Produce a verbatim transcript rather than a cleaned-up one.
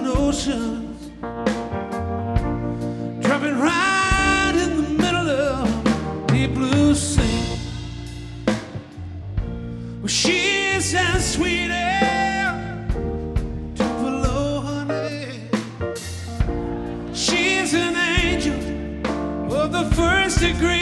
oceans, dropping right in the middle of deep blue sea. Well, she's as sweet as Tupelo honey. She's an angel of the first degree.